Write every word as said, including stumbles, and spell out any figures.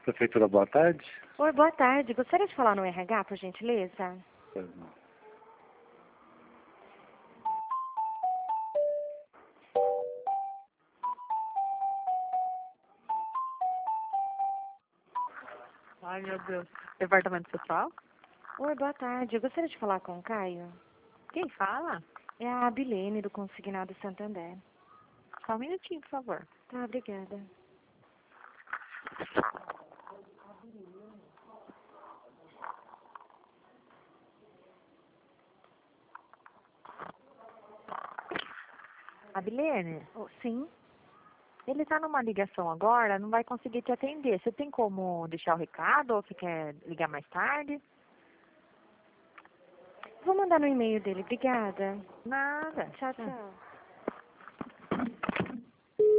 Prefeitura, boa tarde. Oi, boa tarde. Gostaria de falar no R H, por gentileza? Ai, meu Deus. Departamento Social? Oi, boa tarde. Eu gostaria de falar com o Caio. Quem fala? É a Abilene, do Consignado Santander. Só um minutinho, por favor. Tá, obrigada. Abilene, Oh, sim? ele tá numa ligação agora, não vai conseguir te atender. Você tem como deixar o recado ou você quer ligar mais tarde? Vou mandar no e-mail dele. Obrigada. Nada. Tchau, Ah. tchau.